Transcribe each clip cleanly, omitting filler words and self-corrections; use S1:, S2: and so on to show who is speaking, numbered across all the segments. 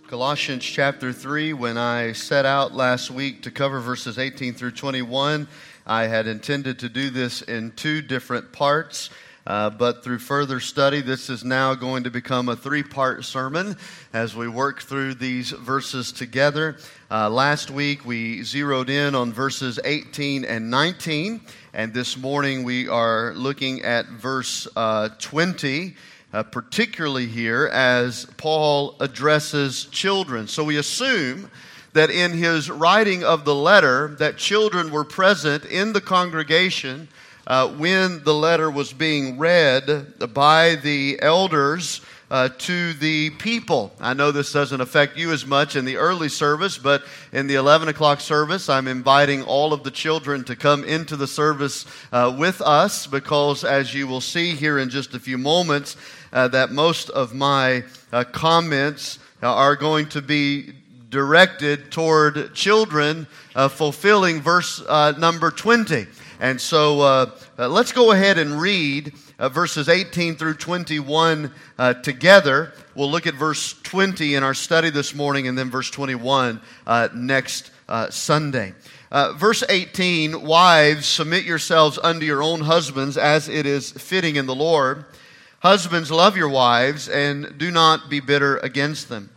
S1: Colossians chapter 3, when I set out last week to cover verses 18 through 21, I had intended to do this in two different parts, but through further study, this is now going to become a three-part sermon as we work through these verses together. Last week, we zeroed in on verses 18 and 19, and this morning we are looking at verse 20, particularly here as Paul addresses children. So we assume that in his writing of the letter that children were present in the congregation when the letter was being read by the elders to the people. I know this doesn't affect you as much in the early service, but in the 11 o'clock service, I'm inviting all of the children to come into the service with us because, as you will see here in just a few moments, that most of my comments are going to be directed toward children fulfilling verse number 20. And so let's go ahead and read verses 18 through 21 together. We'll look at verse 20 in our study this morning and then verse 21 next Sunday. Verse 18, wives, submit yourselves unto your own husbands as it is fitting in the Lord. Husbands, love your wives and do not be bitter against them.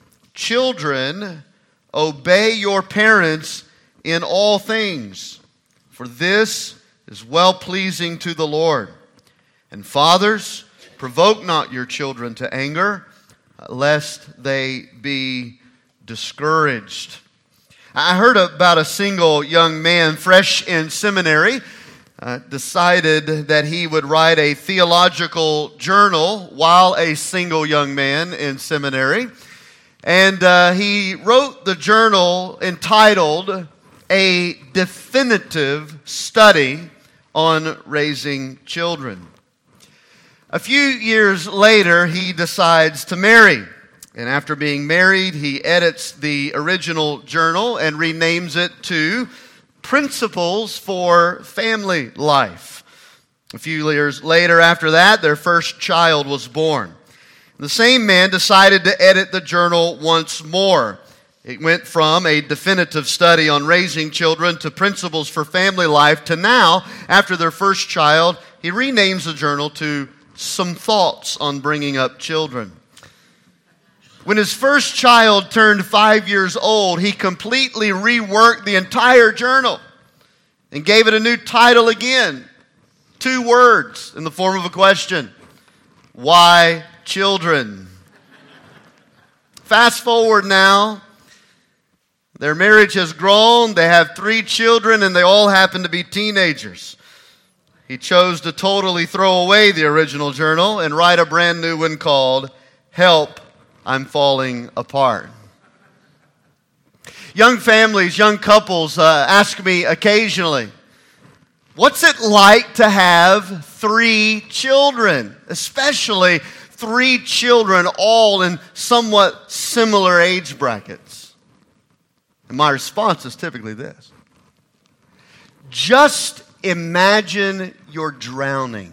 S1: Children, obey your parents in all things, for this is well-pleasing to the Lord. And fathers, provoke not your children to anger, lest they be discouraged. I heard about a single young man fresh in seminary, decided that he would write a theological journal while a single young man in seminary. And he wrote the journal entitled A Definitive Study on Raising Children. A few years later, he decides to marry. And after being married, he edits the original journal and renames it to Principles for Family Life. A few years later after that, their first child was born. The same man decided to edit the journal once more. It went from a definitive study on raising children to Principles for Family Life to now, after their first child, he renames the journal to Some Thoughts on Bringing Up Children. When his first child turned 5 years old, he completely reworked the entire journal and gave it a new title again. 2 words in the form of a question. Why children? Fast forward now. Their marriage has grown. They have 3 children, and they all happen to be teenagers. He chose to totally throw away the original journal and write a brand new one called Help, I'm Falling Apart. Young families, young couples ask me occasionally, what's it like to have 3 children, especially 3 children all in somewhat similar age brackets? And my response is typically this. Just imagine you're drowning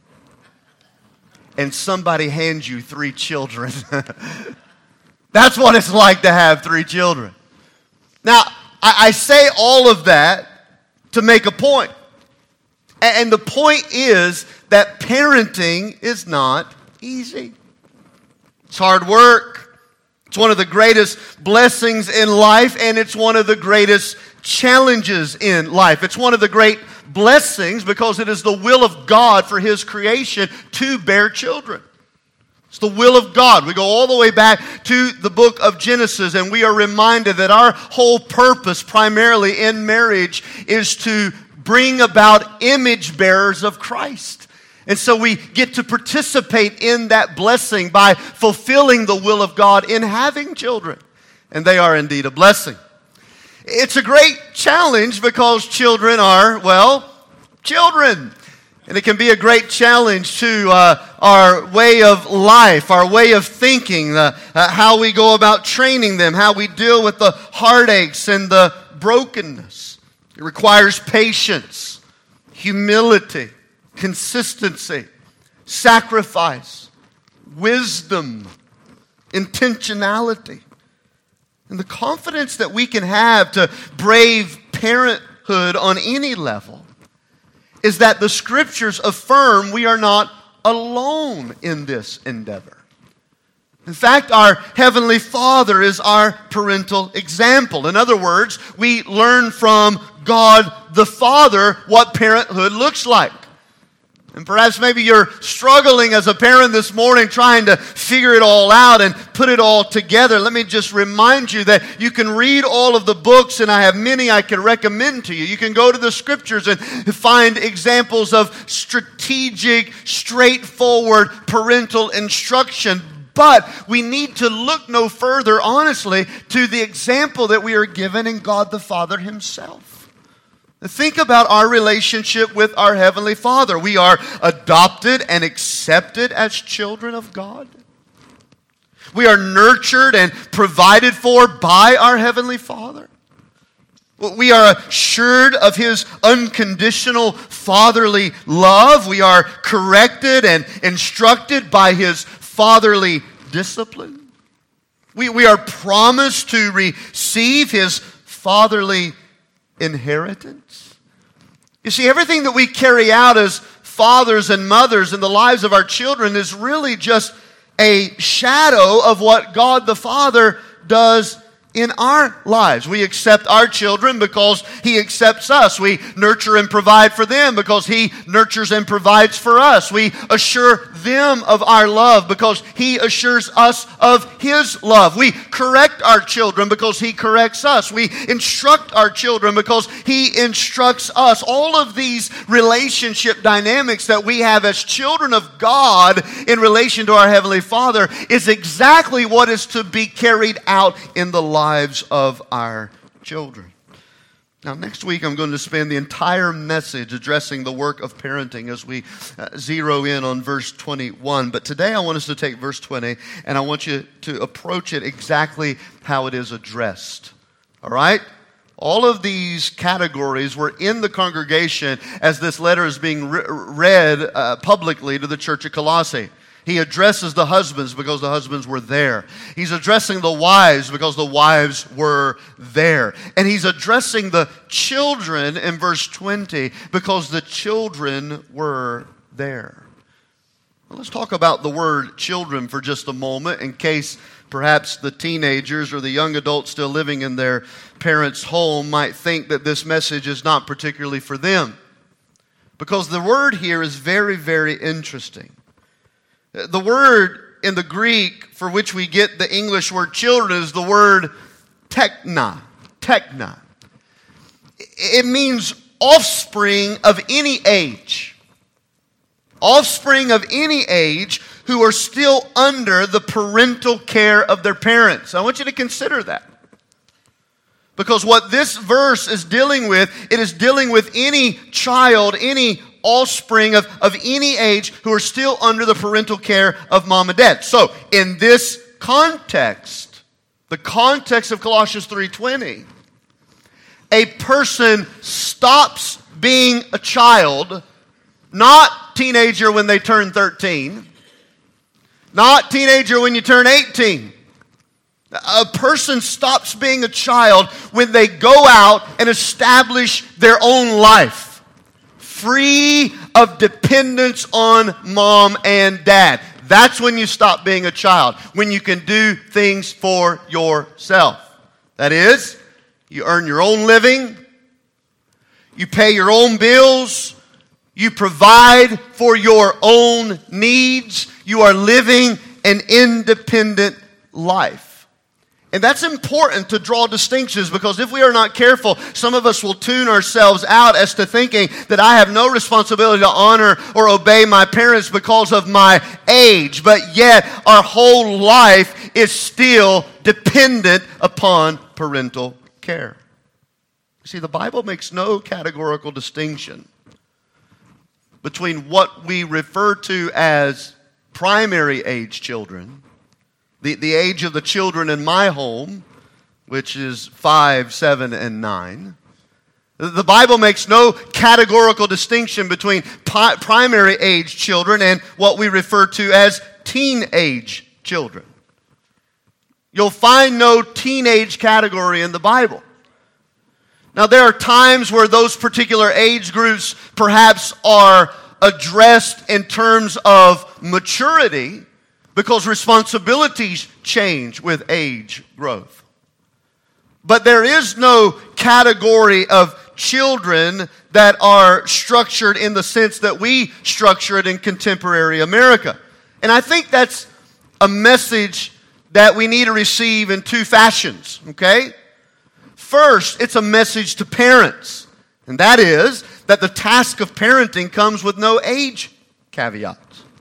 S1: and somebody hands you 3 children. That's what it's like to have 3 children. Now, I say all of that to make a point. And the point is that parenting is not easy. It's hard work. It's one of the greatest blessings in life, and it's one of the greatest challenges in life. It's one of the great blessings because it is the will of God for His creation to bear children. It's the will of God. We go all the way back to the book of Genesis, and we are reminded that our whole purpose primarily in marriage is to bring about image bearers of Christ. And so we get to participate in that blessing by fulfilling the will of God in having children. And they are indeed a blessing. It's a great challenge because children are, well, children. And it can be a great challenge to our way of life, our way of thinking, how we go about training them, how we deal with the heartaches and the brokenness. It requires patience, humility, consistency, sacrifice, wisdom, intentionality, And the confidence that we can have to brave parenthood on any level is that the Scriptures affirm we are not alone in this endeavor. In fact, our Heavenly Father is our parental example. In other words, we learn from God the Father what parenthood looks like. And perhaps maybe you're struggling as a parent this morning trying to figure it all out and put it all together. Let me just remind you that you can read all of the books, and I have many I can recommend to you. You can go to the Scriptures and find examples of strategic, straightforward parental instruction. But we need to look no further, honestly, to the example that we are given in God the Father Himself. Think about our relationship with our Heavenly Father. We are adopted and accepted as children of God. We are nurtured and provided for by our Heavenly Father. We are assured of His unconditional fatherly love. We are corrected and instructed by His fatherly discipline. We are promised to receive His fatherly inheritance. You see, everything that we carry out as fathers and mothers in the lives of our children is really just a shadow of what God the Father does in our lives. We accept our children because He accepts us. We nurture and provide for them because He nurtures and provides for us. We assure them of our love because He assures us of His love. We correct our children because He corrects us. We instruct our children because He instructs us. All of these relationship dynamics that we have as children of God in relation to our Heavenly Father is exactly what is to be carried out in the lives of our children. Now, next week I'm going to spend the entire message addressing the work of parenting as we zero in on verse 21. But today I want us to take verse 20 and I want you to approach it exactly how it is addressed. All right? All of these categories were in the congregation as this letter is being read publicly to the church of Colossae. He addresses the husbands because the husbands were there. He's addressing the wives because the wives were there. And he's addressing the children in verse 20 because the children were there. Well, let's talk about the word children for just a moment in case perhaps the teenagers or the young adults still living in their parents' home might think that this message is not particularly for them. Because the word here is very, very interesting. The word in the Greek for which we get the English word children is the word tekna. Tekna. It means offspring of any age. Offspring of any age who are still under the parental care of their parents. I want you to consider that. Because what this verse is dealing with, it is dealing with any child, any offspring of any age who are still under the parental care of mom and dad. So, in this context, the context of Colossians 3:20, a person stops being a child, not teenager when they turn 13, not teenager when you turn 18. A person stops being a child when they go out and establish their own life, free of dependence on mom and dad. That's when you stop being a child, when you can do things for yourself. That is, you earn your own living, you pay your own bills, you provide for your own needs, you are living an independent life. And that's important to draw distinctions because if we are not careful, some of us will tune ourselves out as to thinking that I have no responsibility to honor or obey my parents because of my age. But yet, our whole life is still dependent upon parental care. See, the Bible makes no categorical distinction between what we refer to as primary age children, the age of the children in my home, which is 5, 7, and 9. The Bible makes no categorical distinction between primary age children and what we refer to as teenage children. You'll find no teenage category in the Bible. Now, there are times where those particular age groups perhaps are addressed in terms of maturity because responsibilities change with age growth. But there is no category of children that are structured in the sense that we structure it in contemporary America. And I think that's a message that we need to receive in two fashions, okay? First, it's a message to parents, and that is that the task of parenting comes with no age caveats.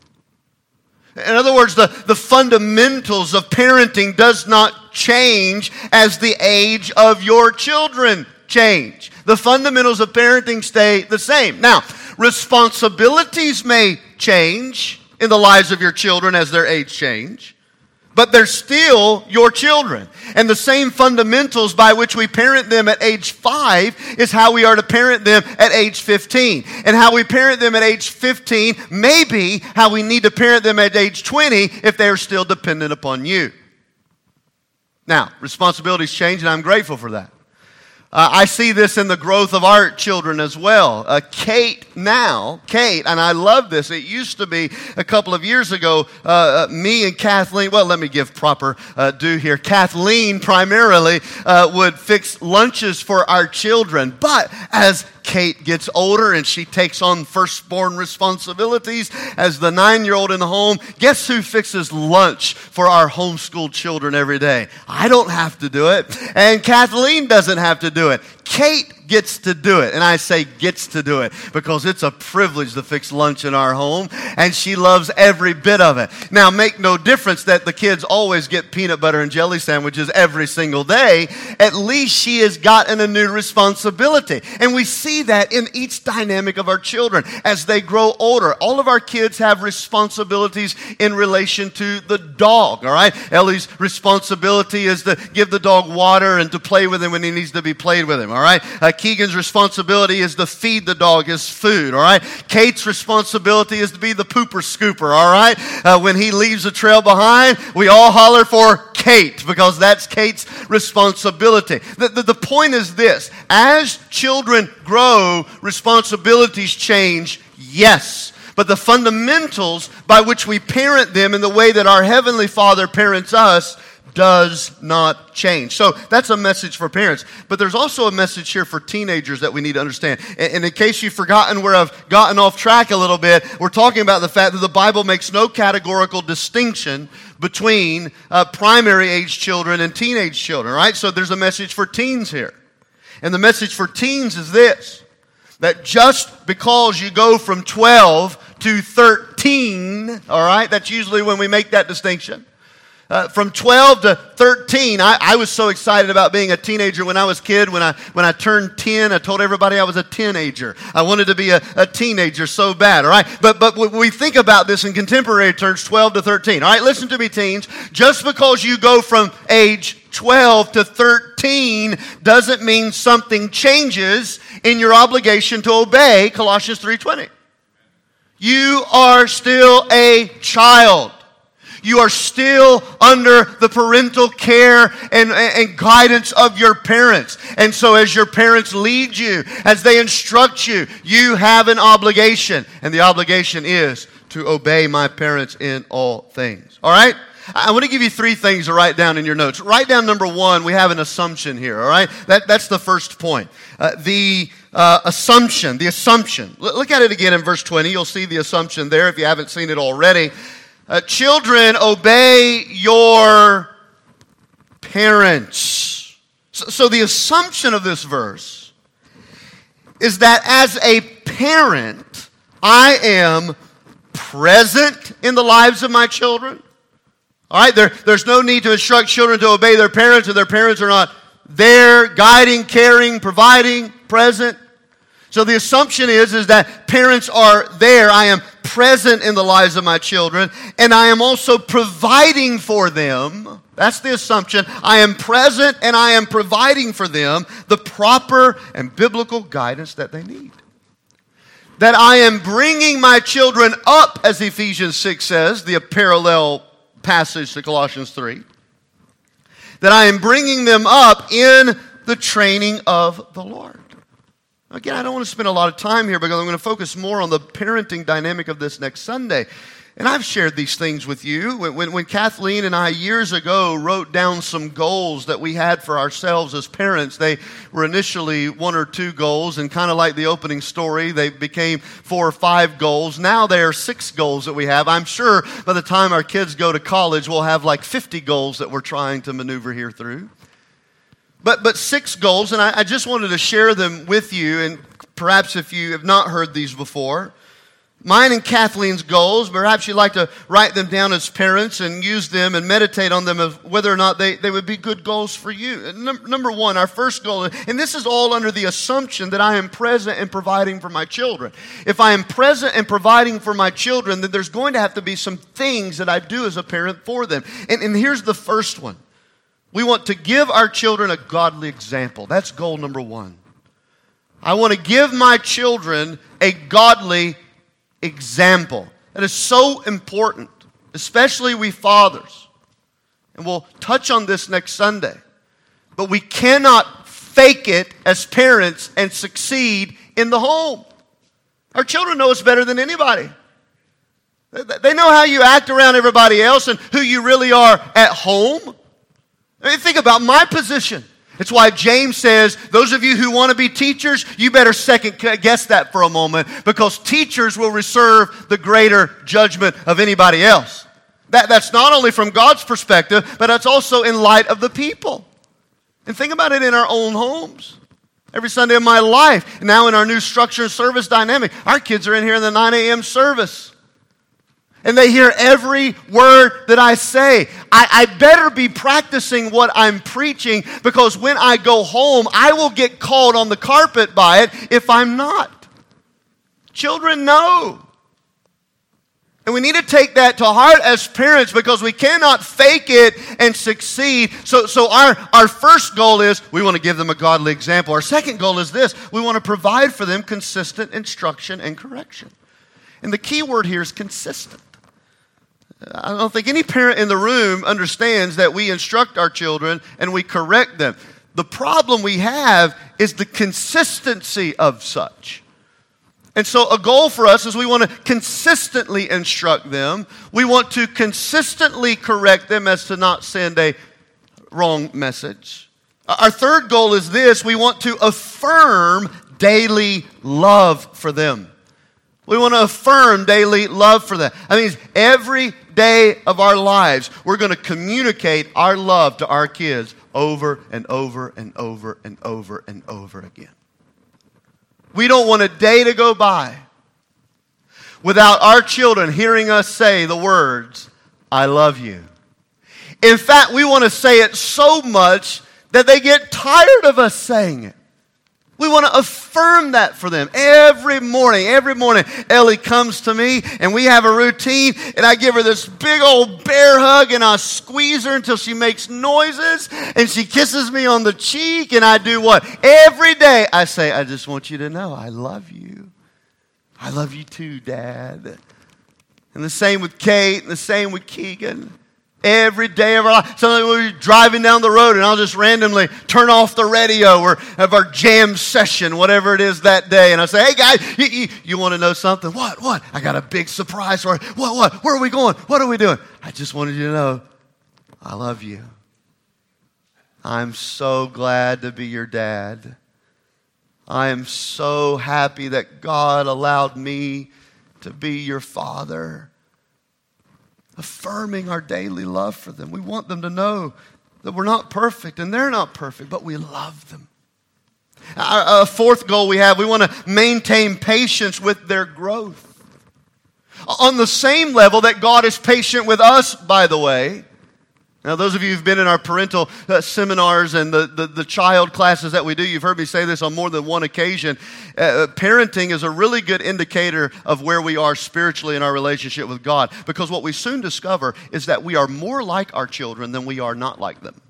S1: In other words, the fundamentals of parenting does not change as the age of your children change. The fundamentals of parenting stay the same. Now, responsibilities may change in the lives of your children as their age change, but they're still your children. And the same fundamentals by which we parent them at age 5 is how we are to parent them at age 15. And how we parent them at age 15 may be how we need to parent them at age 20 if they're still dependent upon you. Now, responsibilities change, and I'm grateful for that. I see this in the growth of our children as well. Kate, and I love this. It used to be a couple of years ago, me and Kathleen, well, let me give proper due here. Kathleen primarily would fix lunches for our children. But as Kate gets older and she takes on firstborn responsibilities as the 9-year-old in the home, guess who fixes lunch for our homeschooled children every day? I don't have to do it, and Kathleen doesn't have to do it. Kate gets to do it. And I say gets to do it because it's a privilege to fix lunch in our home, and she loves every bit of it. Now, make no difference that the kids always get peanut butter and jelly sandwiches every single day. At least she has gotten a new responsibility. And we see that in each dynamic of our children as they grow older. All of our kids have responsibilities in relation to the dog, all right? Ellie's responsibility is to give the dog water and to play with him when he needs to be played with him, all right? Keegan's responsibility is to feed the dog his food, all right? Kate's responsibility is to be the pooper scooper, all right? When he leaves a trail behind, we all holler for Kate because that's Kate's responsibility. The point is this: as children grow, responsibilities change, yes. But the fundamentals by which we parent them in the way that our Heavenly Father parents us does not change. So that's a message for parents. But there's also a message here for teenagers that we need to understand. And in case you've forgotten where I've gotten off track a little bit, we're talking about the fact that the Bible makes no categorical distinction between primary age children and teenage children, right? So there's a message for teens here. And the message for teens is this: that just because you go from 12 to 13, all right, that's usually when we make that distinction. From 12 to 13, I was so excited about being a teenager when I was a kid. When I turned 10, I told everybody I was a teenager. I wanted to be a teenager so bad, all right? But when we think about this in contemporary terms, 12 to 13, all right? Listen to me, teens. Just because you go from age 12 to 13 doesn't mean something changes in your obligation to obey Colossians 3:20. You are still a child. You are still under the parental care and guidance of your parents. And so as your parents lead you, as they instruct you, you have an obligation. And the obligation is to obey my parents in all things. All right? I want to give you 3 things to write down in your notes. Write down number 1, we have an assumption here, all right? That's the first point. The assumption. Look at it again in verse 20. You'll see the assumption there if you haven't seen it already. Children, obey your parents. So the assumption of this verse is that as a parent, I am present in the lives of my children. All right, there's no need to instruct children to obey their parents if their parents are not there, guiding, caring, providing, present. So the assumption is that parents are there. I am present in the lives of my children, and I am also providing for them. That's the assumption. I am present and I am providing for them the proper and biblical guidance that they need. That I am bringing my children up, as Ephesians 6 says, the parallel passage to Colossians 3. that I am bringing them up in the training of the Lord. Again, I don't want to spend a lot of time here because I'm going to focus more on the parenting dynamic of this next Sunday. And I've shared these things with you. When Kathleen and I years ago wrote down some goals that we had for ourselves as parents, they were initially 1 or 2 goals, and kind of like the opening story, they became 4 or 5 goals. Now there are 6 goals that we have. I'm sure by the time our kids go to college, we'll have like 50 goals that we're trying to maneuver here through. But 6 goals, and I just wanted to share them with you, and perhaps if you have not heard these before, mine and Kathleen's goals, perhaps you'd like to write them down as parents and use them and meditate on them of whether or not they would be good goals for you. Number 1, our first goal, and this is all under the assumption that I am present and providing for my children. If I am present and providing for my children, then there's going to have to be some things that I do as a parent for them. And here's the first one. We want to give our children a godly example. That's goal number 1. I want to give my children a godly example. That is so important, especially we fathers. And we'll touch on this next Sunday. But we cannot fake it as parents and succeed in the home. Our children know us better than anybody. They know how you act around everybody else and who you really are at home. I mean, think about my position. It's why James says, those of you who want to be teachers, you better second guess that for a moment, because teachers will reserve the greater judgment of anybody else. That's not only from God's perspective, but that's also in light of the people. And think about it in our own homes. Every Sunday of my life, now in our new structure and service dynamic, our kids are in here in the 9 a.m. service. And they hear every word that I say. I better be practicing what I'm preaching, because when I go home, I will get called on the carpet by it if I'm not. Children know. And we need to take that to heart as parents, because we cannot fake it and succeed. So our first goal is we want to give them a godly example. Our second goal is this. We want to provide for them consistent instruction and correction. And the key word here is consistent. I don't think any parent in the room understands that we instruct our children and we correct them. The problem we have is the consistency of such. And so a goal for us is we want to consistently instruct them. We want to consistently correct them as to not send a wrong message. Our third goal is this. We want to affirm daily love for them. We want to affirm daily love for them. I mean, every day of our lives, we're going to communicate our love to our kids over and over and over and over and over again. We don't want a day to go by without our children hearing us say the words, I love you. In fact, we want to say it so much that they get tired of us saying it. We want to affirm that for them. Every morning, Ellie comes to me and we have a routine, and I give her this big old bear hug and I squeeze her until she makes noises and she kisses me on the cheek, and I do what? Every day I say, I just want you to know I love you. I love you too, Dad. And the same with Kate and the same with Keegan. Every day of our life. Sometimes we'll be driving down the road and I'll just randomly turn off the radio or have our jam session, whatever it is that day. And I say, hey guys, you want to know something? What? I got a big surprise for you. What? Where are we going? What are we doing? I just wanted you to know I love you. I'm so glad to be your dad. I am so happy that God allowed me to be your father. Affirming our daily love for them. We want them to know that we're not perfect and they're not perfect, but we love them. Our fourth goal we want to maintain patience with their growth. On the same level that God is patient with us, by the way. Now, those of you who've been in our parental seminars and the child classes that we do, you've heard me say this on more than one occasion. Parenting is a really good indicator of where we are spiritually in our relationship with God. Because what we soon discover is that we are more like our children than we are not like them.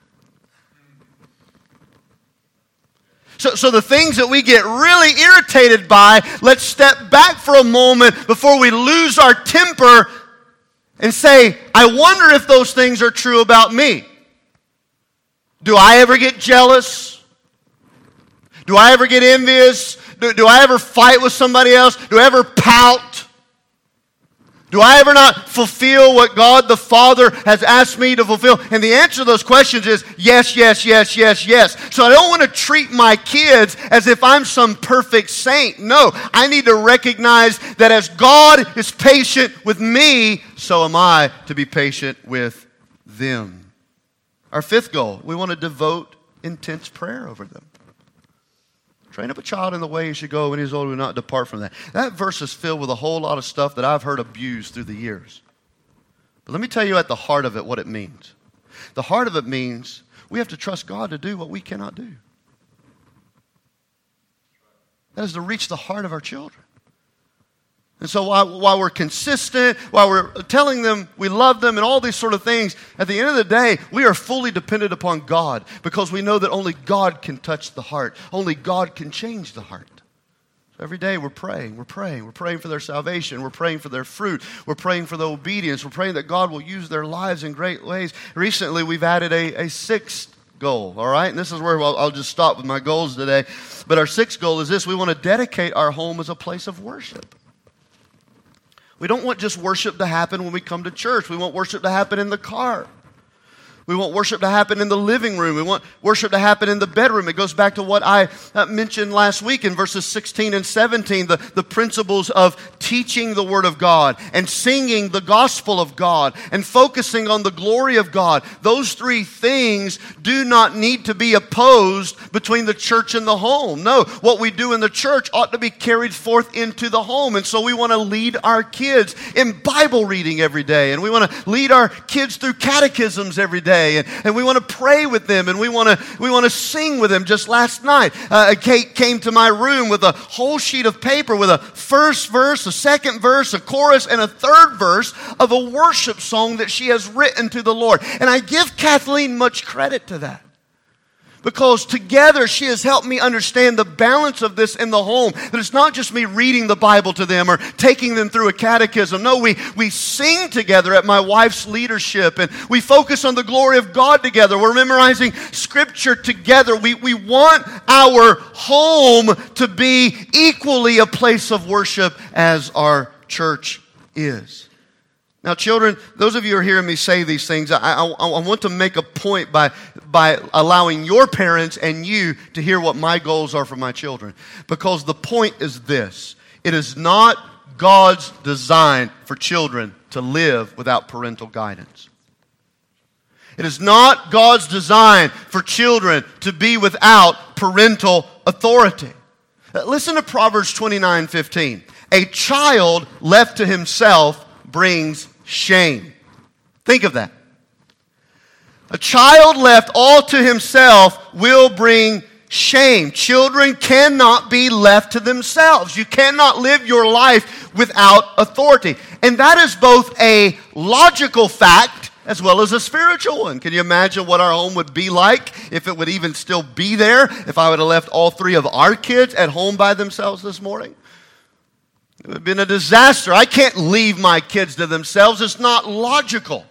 S1: So the things that we get really irritated by, let's step back for a moment before we lose our temper and say, I wonder if those things are true about me. Do I ever get jealous? Do I ever get envious? Do I ever fight with somebody else? Do I ever pout? Do I ever not fulfill what God the Father has asked me to fulfill? And the answer to those questions is yes, yes, yes, yes, yes. So I don't want to treat my kids as if I'm some perfect saint. No, I need to recognize that as God is patient with me, so am I to be patient with them. Our fifth goal, we want to devote intense prayer over them. Train up a child in the way he should go when he's old, will not depart from that. That verse is filled with a whole lot of stuff that I've heard abused through the years. But let me tell you at the heart of it what it means. The heart of it means we have to trust God to do what we cannot do. That is to reach the heart of our children. And so while we're consistent, while we're telling them we love them and all these sort of things, at the end of the day, we are fully dependent upon God because we know that only God can touch the heart. Only God can change the heart. So every day we're praying. We're praying for their salvation. We're praying for their fruit. We're praying for their obedience. We're praying that God will use their lives in great ways. Recently, we've added a sixth goal, all right? And this is where I'll just stop with my goals today. But our sixth goal is this. We want to dedicate our home as a place of worship. We don't want just worship to happen when we come to church. We want worship to happen in the car. We want worship to happen in the living room. We want worship to happen in the bedroom. It goes back to what I mentioned last week in verses 16 and 17, the principles of teaching the Word of God and singing the gospel of God and focusing on the glory of God. Those three things do not need to be opposed between the church and the home. No, what we do in the church ought to be carried forth into the home. And so we want to lead our kids in Bible reading every day. And we want to lead our kids through catechisms every day. And we want to pray with them, and we want to sing with them. Just last night, Kate came to my room with a whole sheet of paper with a first verse, a second verse, a chorus, and a third verse of a worship song that she has written to the Lord. And I give Kathleen much credit to that. Because together she has helped me understand the balance of this in the home. That it's not just me reading the Bible to them or taking them through a catechism. No, we sing together at my wife's leadership. And we focus on the glory of God together. We're memorizing Scripture together. We want our home to be equally a place of worship as our church is. Now, children, those of you who are hearing me say these things, I want to make a point by allowing your parents and you to hear what my goals are for my children. Because the point is this. It is not God's design for children to live without parental guidance. It is not God's design for children to be without parental authority. Listen to Proverbs 29:15. A child left to himself brings shame. Think of that. A child left all to himself will bring shame. Children cannot be left to themselves. You cannot live your life without authority. And that is both a logical fact as well as a spiritual one. Can you imagine what our home would be like if it would even still be there if I would have left all three of our kids at home by themselves this morning? It would have been a disaster. I can't leave my kids to themselves. It's not logical.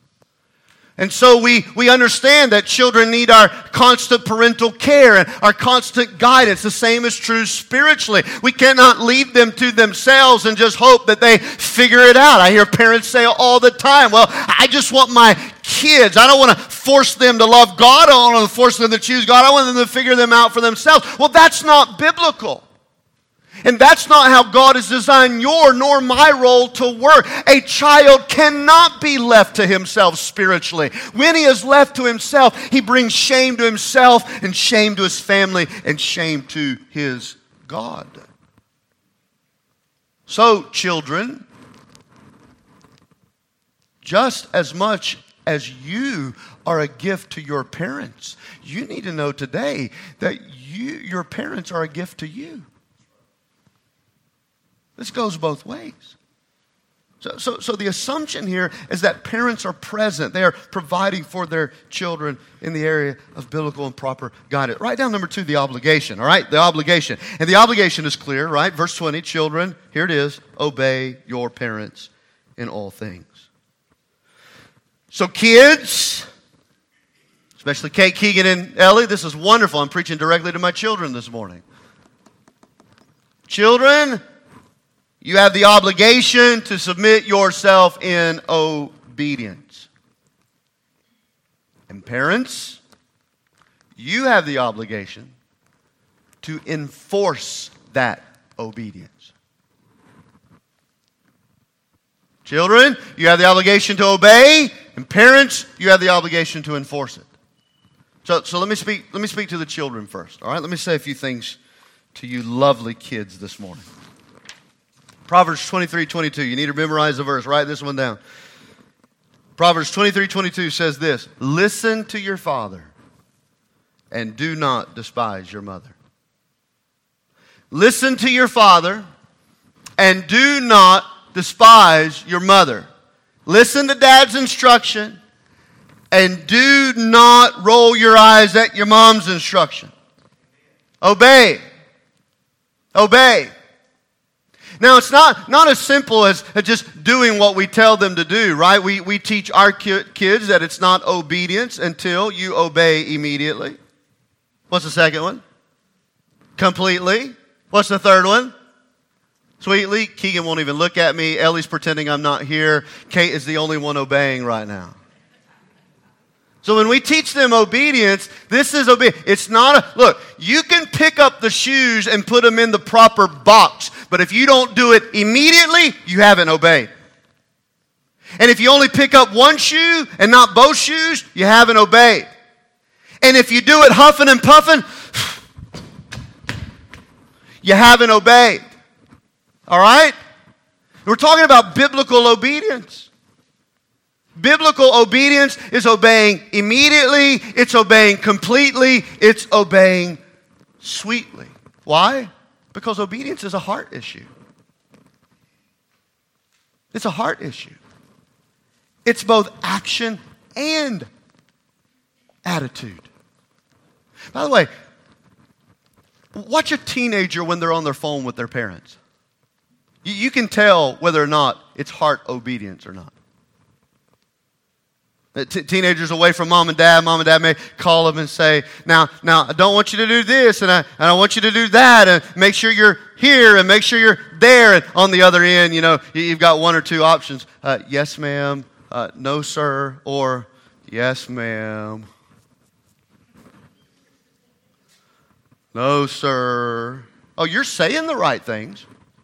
S1: And so we understand that children need our constant parental care and our constant guidance. The same is true spiritually. We cannot leave them to themselves and just hope that they figure it out. I hear parents say all the time, well, I just want my kids. I don't want to force them to love God. I don't want to force them to choose God. I want them to figure them out for themselves. Well, that's not biblical. And that's not how God has designed your nor my role to work. A child cannot be left to himself spiritually. When he is left to himself, he brings shame to himself and shame to his family and shame to his God. So, children, just as much as you are a gift to your parents, you need to know today that your parents are a gift to you. This goes both ways. So the assumption here is that parents are present. They are providing for their children in the area of biblical and proper guidance. Write down number 2, the obligation, all right? The obligation. And the obligation is clear, right? Verse 20, children, here it is, obey your parents in all things. So kids, Especially Kate, Keegan, and Ellie. This is wonderful. I'm preaching directly to my children this morning. Children, you have the obligation to submit yourself in obedience. And parents, you have the obligation to enforce that obedience. Children, you have the obligation to obey, and parents, you have the obligation to enforce it. So let me speak to the children first. All right, let me say a few things to you lovely kids this morning. Proverbs 23:22. You need to memorize the verse. Write this one down. Proverbs 23:22 says this: listen to your father and do not despise your mother. Listen to your father and do not despise your mother. Listen to dad's instruction and do not roll your eyes at your mom's instruction. Obey. Obey. Now, it's not as simple as just doing what we tell them to do, right? We teach our kids that it's not obedience until you obey immediately. What's the second one? Completely. What's the third one? Sweetly. Keegan won't even look at me. Ellie's pretending I'm not here. Kate is the only one obeying right now. So when we teach them obedience, this is obedience. It's not look, you can pick up the shoes and put them in the proper box, but if you don't do it immediately, you haven't obeyed. And if you only pick up one shoe and not both shoes, you haven't obeyed. And if you do it huffing and puffing, you haven't obeyed. All right? We're talking about biblical obedience. Biblical obedience is obeying immediately, it's obeying completely, it's obeying sweetly. Why? Because obedience is a heart issue. It's a heart issue. It's both action and attitude. By the way, watch a teenager when they're on their phone with their parents. You can tell whether or not it's heart obedience or not. Teenagers away from mom and dad may call them and say, now I don't want you to do this, and I want you to do that, and make sure you're here, and make sure you're there. And on the other end, you've got one or two options. Yes, ma'am. No, sir. Or, yes, ma'am. No, sir. Oh, you're saying the right things.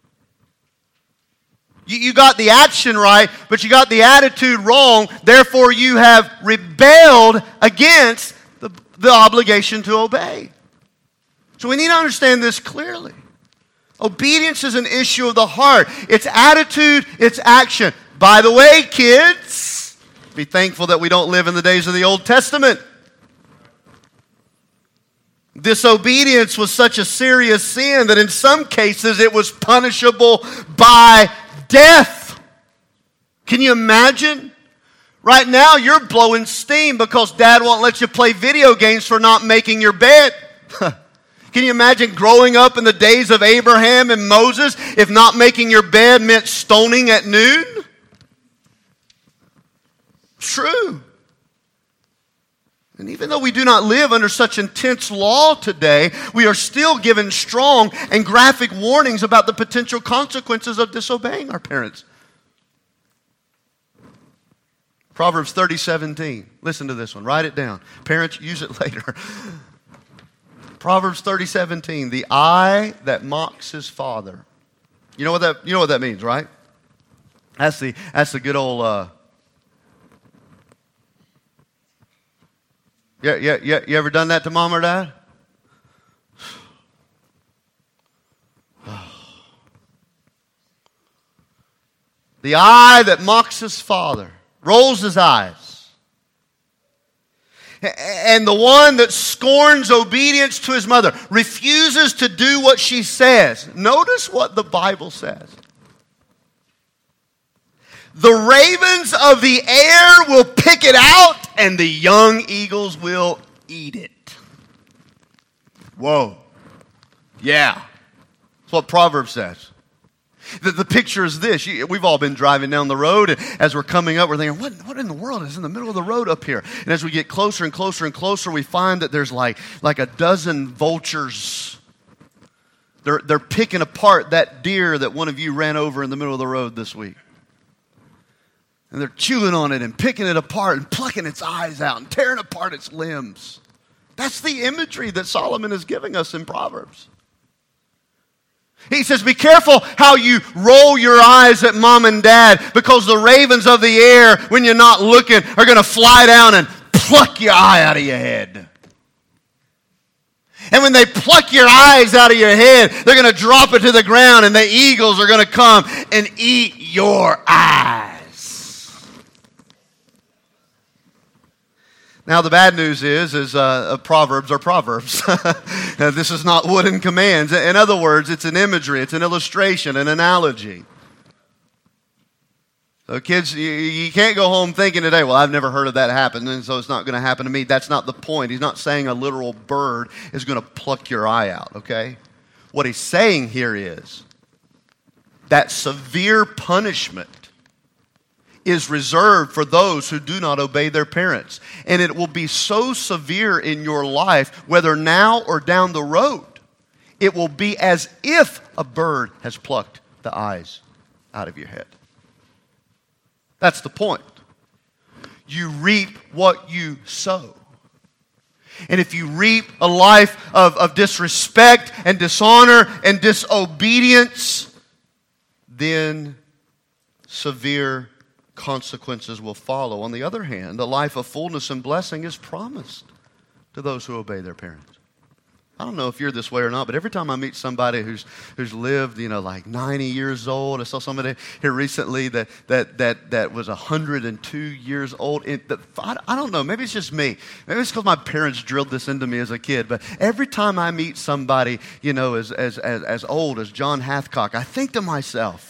S1: You got the action right, but you got the attitude wrong. Therefore, you have rebelled against the obligation to obey. So we need to understand this clearly. Obedience is an issue of the heart. It's attitude, it's action. By the way, kids, be thankful that we don't live in the days of the Old Testament. Disobedience was such a serious sin that in some cases it was punishable by death. Can you imagine? Right now you're blowing steam because dad won't let you play video games for not making your bed. Can you imagine growing up in the days of Abraham and Moses if not making your bed meant stoning at noon? True. And even though we do not live under such intense law today, we are still given strong and graphic warnings about the potential consequences of disobeying our parents. Proverbs 30:17. Listen to this one. Write it down. Parents, use it later. Proverbs 30:17. The eye that mocks his father. You know what that means, right? That's the good old You ever done that to mom or dad? The eye that mocks his father, rolls his eyes. And the one that scorns obedience to his mother, refuses to do what she says. Notice what the Bible says. The ravens of the air will pick it out, and the young eagles will eat it. Whoa. Yeah. That's what Proverbs says. The picture is this. We've all been driving down the road, and as we're coming up, we're thinking, what in the world is in the middle of the road up here? And as we get closer and closer and closer, we find that there's like a dozen vultures. They're picking apart that deer that one of you ran over in the middle of the road this week. And they're chewing on it and picking it apart and plucking its eyes out and tearing apart its limbs. That's the imagery that Solomon is giving us in Proverbs. He says, be careful how you roll your eyes at mom and dad, because the ravens of the air, when you're not looking, are going to fly down and pluck your eye out of your head. And when they pluck your eyes out of your head, they're going to drop it to the ground, and the eagles are going to come and eat your eyes. Now, the bad news is Proverbs are Proverbs. This is not wooden commands. In other words, it's an imagery, it's an illustration, an analogy. So kids, you can't go home thinking today, well, I've never heard of that happen, and so it's not going to happen to me. That's not the point. He's not saying a literal bird is going to pluck your eye out, okay? What he's saying here is that severe punishment is reserved for those who do not obey their parents. And it will be so severe in your life, whether now or down the road, it will be as if a bird has plucked the eyes out of your head. That's the point. You reap what you sow. And if you reap a life of disrespect and dishonor and disobedience, then severe consequences will follow. On the other hand, a life of fullness and blessing is promised to those who obey their parents. I don't know if you're this way or not, but every time I meet somebody who's lived, like 90 years old, I saw somebody here recently that was 102 years old. I don't know, maybe it's just me. Maybe it's because my parents drilled this into me as a kid, but every time I meet somebody, as old as John Hathcock, I think to myself,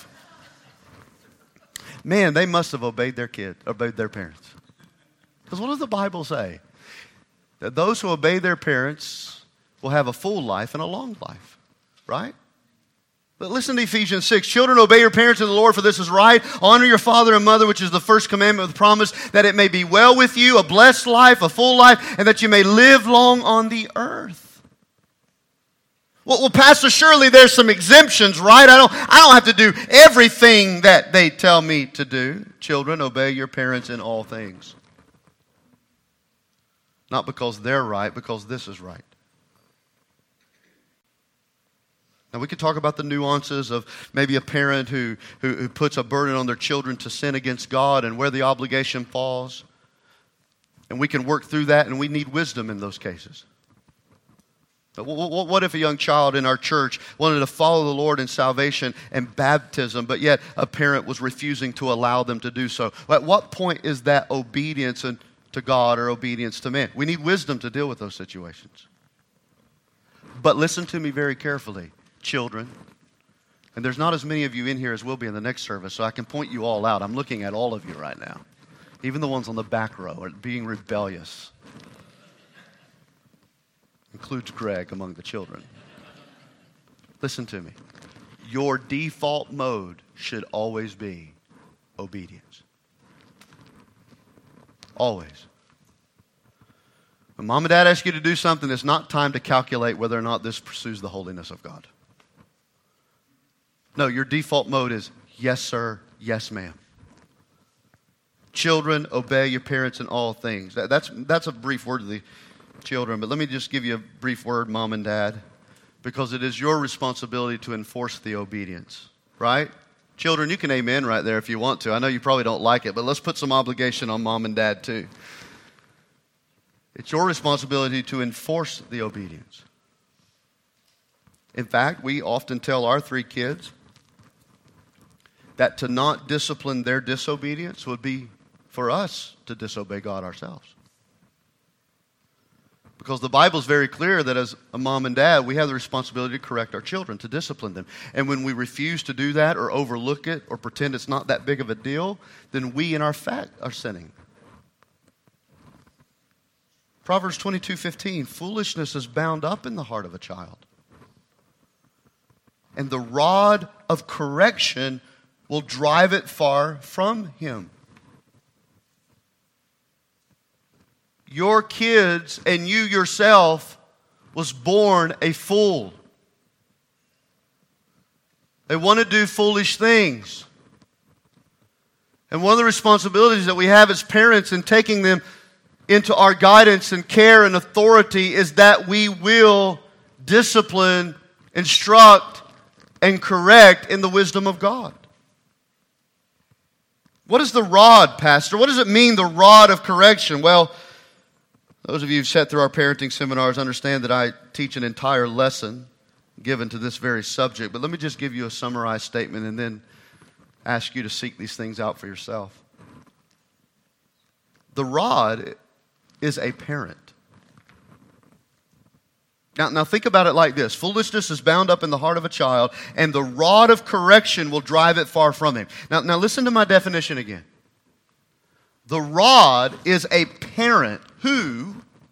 S1: man, they must have obeyed their parents. Because what does the Bible say? That those who obey their parents will have a full life and a long life. Right? But listen to Ephesians 6. Children, obey your parents in the Lord, for this is right. Honor your father and mother, which is the first commandment with promise, that it may be well with you, a blessed life, a full life, and that you may live long on the earth. Well, Pastor, surely there's some exemptions, right? I don't have to do everything that they tell me to do. Children, obey your parents in all things. Not because they're right, because this is right. Now, we could talk about the nuances of maybe a parent who puts a burden on their children to sin against God and where the obligation falls. And we can work through that, and we need wisdom in those cases. What if a young child in our church wanted to follow the Lord in salvation and baptism, but yet a parent was refusing to allow them to do so? At what point is that obedience to God or obedience to man? We need wisdom to deal with those situations. But listen to me very carefully, children. And there's not as many of you in here as will be in the next service, so I can point you all out. I'm looking at all of you right now. Even the ones on the back row are being rebellious. Includes Greg among the children. Listen to me. Your default mode should always be obedience. Always. When mom and dad ask you to do something, it's not time to calculate whether or not this pursues the holiness of God. No, your default mode is yes, sir, yes, ma'am. Children, obey your parents in all things. That's a brief word to the children, but let me just give you a brief word, mom and dad, because it is your responsibility to enforce the obedience, right? Children, you can amen right there if you want to. I know you probably don't like it, but let's put some obligation on mom and dad too. It's your responsibility to enforce the obedience. In fact, we often tell our 3 kids that to not discipline their disobedience would be for us to disobey God ourselves. Because the Bible is very clear that as a mom and dad, we have the responsibility to correct our children, to discipline them. And when we refuse to do that or overlook it or pretend it's not that big of a deal, then we in our fact are sinning. Proverbs 22:15, foolishness is bound up in the heart of a child. and the rod of correction will drive it far from him. Your kids and you yourself was born a fool. They want to do foolish things. And one of the responsibilities that we have as parents in taking them into our guidance and care and authority is that we will discipline, instruct, and correct in the wisdom of God. What is the rod, Pastor? What does it mean, the rod of correction? Well, those of you who've sat through our parenting seminars understand that I teach an entire lesson given to this very subject. But let me just give you a summarized statement and then ask you to seek these things out for yourself. The rod is a parent. Now think about it like this. Foolishness is bound up in the heart of a child, and the rod of correction will drive it far from him. Now listen to my definition again. The rod is a parent who,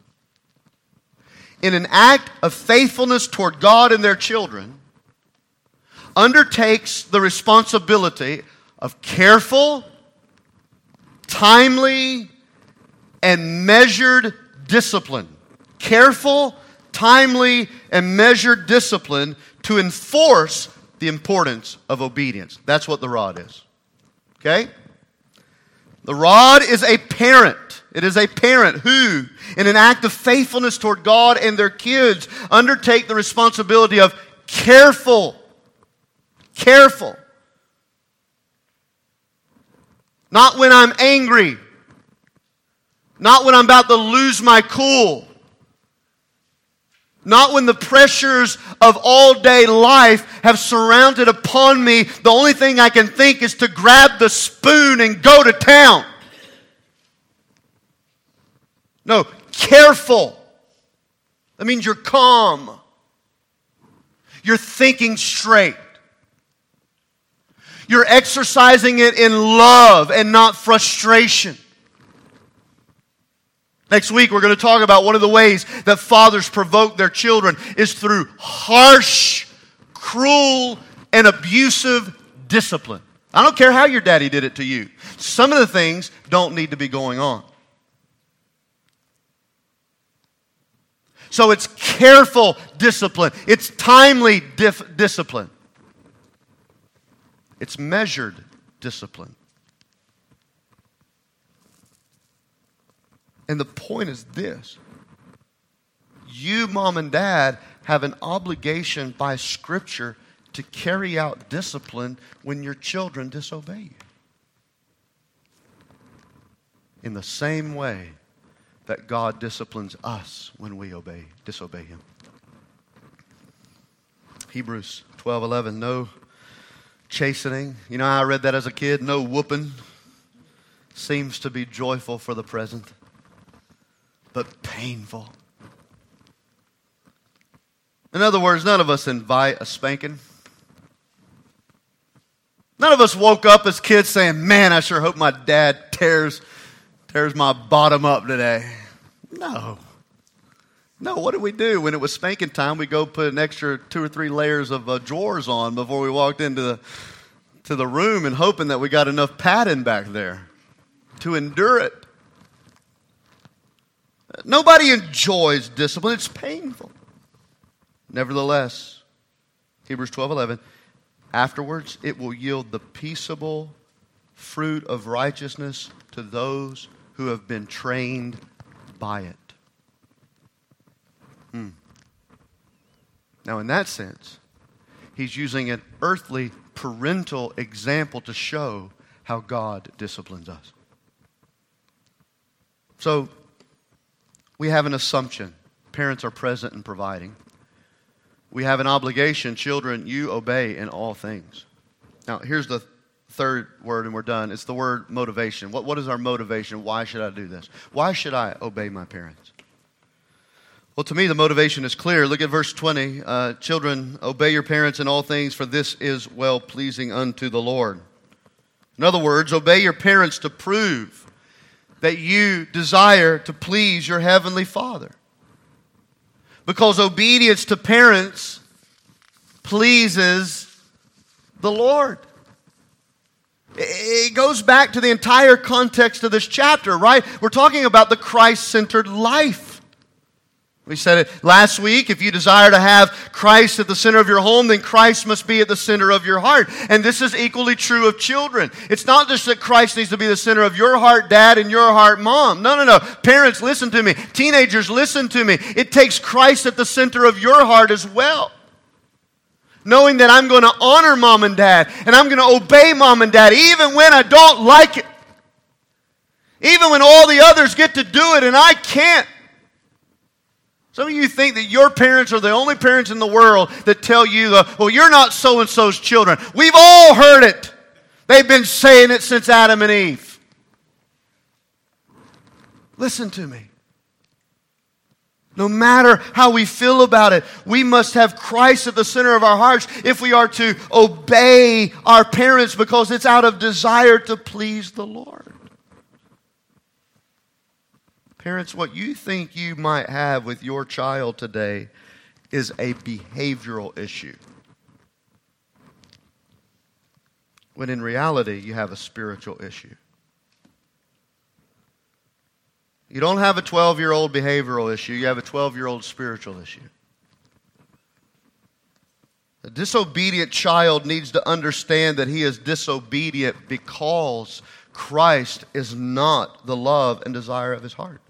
S1: in an act of faithfulness toward God and their children, undertakes the responsibility of careful, timely, and measured discipline. Careful, timely, and measured discipline to enforce the importance of obedience. That's what the rod is. Okay? The rod is a parent. It is a parent who, in an act of faithfulness toward God and their kids, undertake the responsibility of careful. Not when I'm angry. Not when I'm about to lose my cool. Not when the pressures of all-day life have surrounded upon me. The only thing I can think is to grab the spoon and go to town. No, careful. That means you're calm. You're thinking straight. You're exercising it in love and not frustration. Next week, we're going to talk about one of the ways that fathers provoke their children is through harsh, cruel, and abusive discipline. I don't care how your daddy did it to you. Some of the things don't need to be going on. So it's careful discipline. It's timely discipline. It's measured discipline. And the point is this. You, mom and dad, have an obligation by Scripture to carry out discipline when your children disobey you. In the same way that God disciplines us when we disobey Him. Hebrews 12:11, no chastening. You know, I read that as a kid. No whooping seems to be joyful for the present, but painful. In other words, none of us invite a spanking. None of us woke up as kids saying, man, I sure hope my dad tears my bottom up today. No, what did we do? When it was spanking time, we go put an extra 2 or 3 layers of drawers on before we walked into the room and hoping that we got enough padding back there to endure it. Nobody enjoys discipline. It's painful. Nevertheless, Hebrews 12:11, afterwards it will yield the peaceable fruit of righteousness to those who have been trained by it. Now, in that sense, he's using an earthly parental example to show how God disciplines us. So, we have an assumption. Parents are present and providing. We have an obligation. Children, you obey in all things. Now, here's the third word, and we're done. It's the word motivation. What is our motivation? Why should I do this? Why should I obey my parents? Well, to me, the motivation is clear. Look at verse 20. Children, obey your parents in all things, for this is well-pleasing unto the Lord. In other words, obey your parents to prove that you desire to please your heavenly Father. Because obedience to parents pleases the Lord. It goes back to the entire context of this chapter, right? We're talking about the Christ-centered life. We said it last week. If you desire to have Christ at the center of your home, then Christ must be at the center of your heart. And this is equally true of children. It's not just that Christ needs to be the center of your heart, dad, and your heart, mom. No. Parents, listen to me. Teenagers, listen to me. It takes Christ at the center of your heart as well. Knowing that I'm going to honor mom and dad, and I'm going to obey mom and dad, even when I don't like it. Even when all the others get to do it and I can't. Some of you think that your parents are the only parents in the world that tell you, well, you're not so-and-so's children. We've all heard it. They've been saying it since Adam and Eve. Listen to me. No matter how we feel about it, we must have Christ at the center of our hearts if we are to obey our parents, because it's out of desire to please the Lord. Parents, what you think you might have with your child today is a behavioral issue, when in reality you have a spiritual issue. You don't have a 12-year-old behavioral issue, you have a 12-year-old spiritual issue. A disobedient child needs to understand that he is disobedient because Christ is not the love and desire of his heart.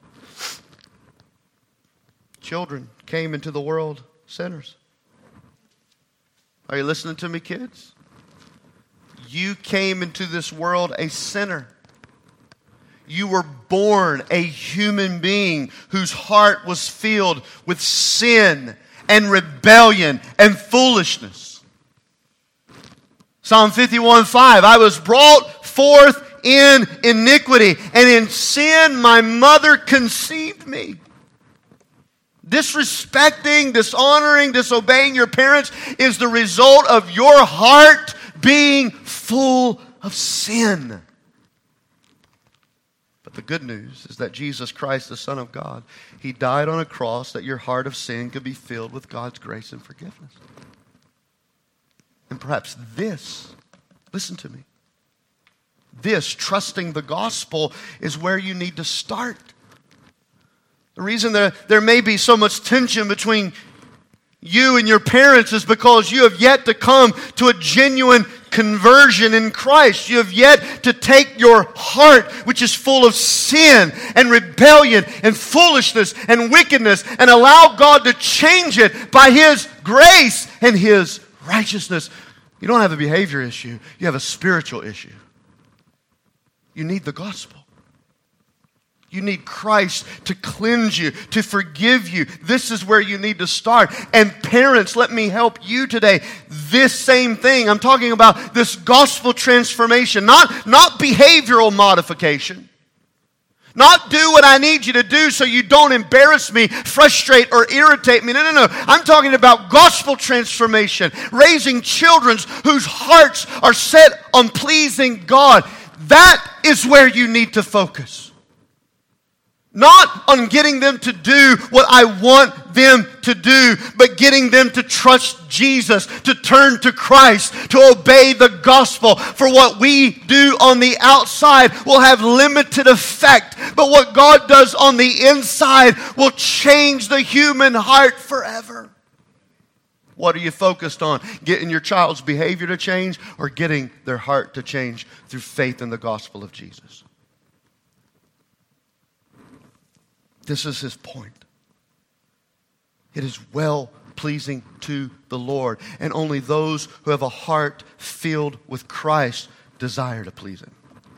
S1: Children came into the world sinners. Are you listening to me, kids? You came into this world a sinner. You were born a human being whose heart was filled with sin and rebellion and foolishness. Psalm 51:5, I was brought forth in iniquity, and in sin my mother conceived me. Disrespecting, dishonoring, disobeying your parents is the result of your heart being full of sin. But the good news is that Jesus Christ, the Son of God, He died on a cross that your heart of sin could be filled with God's grace and forgiveness. And perhaps this, listen to me, this, trusting the gospel, is where you need to start. The reason there may be so much tension between you and your parents is because you have yet to come to a genuine conversion in Christ. You have yet to take your heart, which is full of sin and rebellion and foolishness and wickedness, and allow God to change it by His grace and His righteousness. You don't have a behavior issue. You have a spiritual issue. You need the gospel. You need Christ to cleanse you, to forgive you. This is where you need to start. And parents, let me help you today. This same thing, I'm talking about this gospel transformation, not behavioral modification. Not do what I need you to do so you don't embarrass me, frustrate, or irritate me. No. I'm talking about gospel transformation. Raising children whose hearts are set on pleasing God. That is where you need to focus. Not on getting them to do what I want them to do, but getting them to trust Jesus, to turn to Christ, to obey the gospel. For what we do on the outside will have limited effect, but what God does on the inside will change the human heart forever. What are you focused on? Getting your child's behavior to change, or getting their heart to change through faith in the gospel of Jesus? This is his point. It is well-pleasing to the Lord, and only those who have a heart filled with Christ desire to please Him.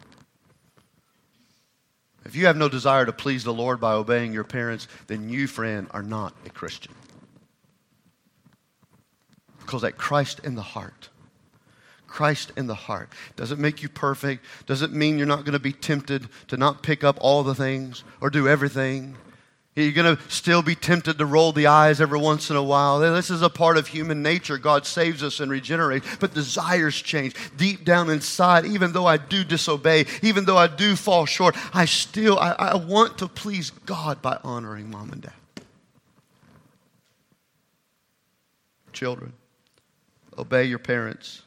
S1: If you have no desire to please the Lord by obeying your parents, then you, friend, are not a Christian. Because that Christ in the heart, Christ in the heart, doesn't make you perfect, doesn't mean you're not going to be tempted to not pick up all the things or do everything. You're going to still be tempted to roll the eyes every once in a while. This is a part of human nature. God saves us and regenerates, but desires change. Deep down inside, even though I do disobey, even though I do fall short, I want to please God by honoring mom and dad. Children, obey your parents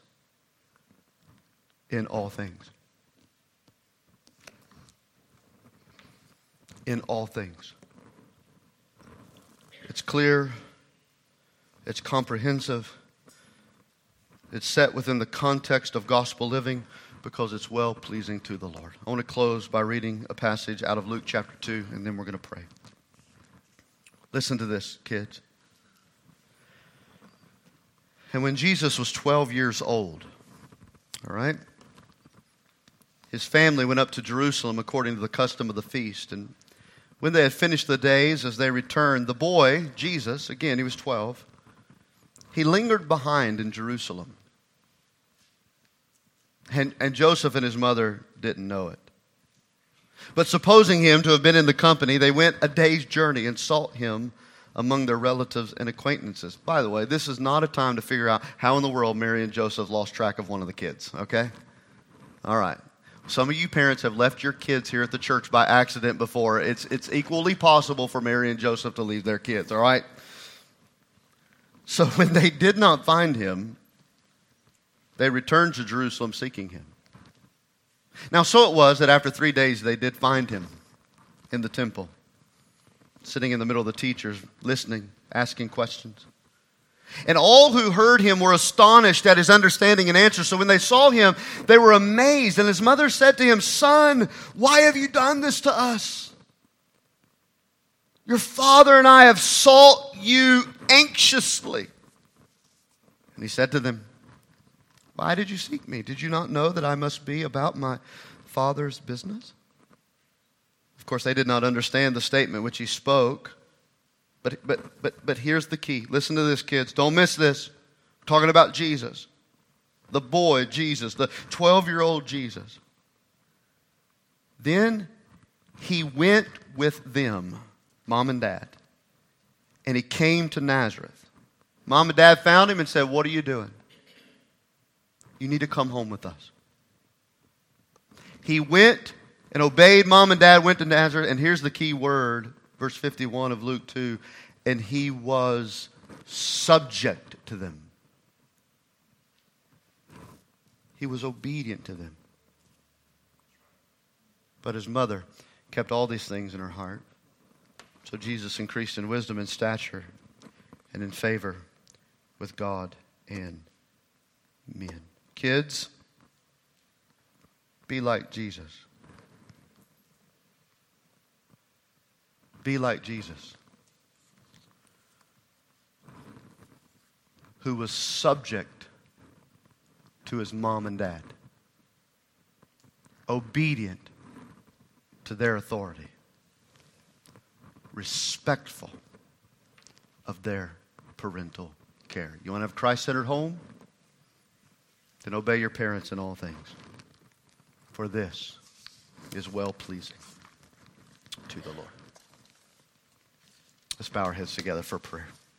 S1: in all things. In all things. It's clear. It's comprehensive. It's set within the context of gospel living because it's well-pleasing to the Lord. I want to close by reading a passage out of Luke chapter 2, and then we're going to pray. Listen to this, kids. And when Jesus was 12 years old, all right, his family went up to Jerusalem according to the custom of the feast. And when they had finished the days, as they returned, the boy, Jesus, again, he was 12, he lingered behind in Jerusalem. And Joseph and his mother didn't know it. But supposing him to have been in the company, they went a day's journey and sought him among their relatives and acquaintances. By the way, this is not a time to figure out how in the world Mary and Joseph lost track of one of the kids, okay? All right. Some of you parents have left your kids here at the church by accident before. It's equally possible for Mary and Joseph to leave their kids, all right? So when they did not find him, they returned to Jerusalem seeking him. Now so it was that after 3 days they did find him in the temple, sitting in the middle of the teachers, listening, asking questions. And all who heard him were astonished at his understanding and answer. So when they saw him, they were amazed. And his mother said to him, "Son, why have you done this to us? Your father and I have sought you anxiously." And he said to them, "Why did you seek me? Did you not know that I must be about my Father's business?" Of course, they did not understand the statement which he spoke. But here's the key. Listen to this, kids. Don't miss this. We're talking about Jesus. The boy, Jesus. The 12-year-old Jesus. Then he went with them, mom and dad. And he came to Nazareth. Mom and dad found him and said, "What are you doing? You need to come home with us." He went and obeyed. Mom and dad went to Nazareth. And here's the key word, verse 51 of Luke 2. And he was subject to them. He was obedient to them. But his mother kept all these things in her heart. So Jesus increased in wisdom and stature and in favor with God and men. Kids, be like Jesus. Be like Jesus, who was subject to his mom and dad, obedient to their authority, respectful of their parental care. You want to have a Christ-centered home? Then obey your parents in all things. For this is well-pleasing to the Lord. Let's bow our heads together for prayer.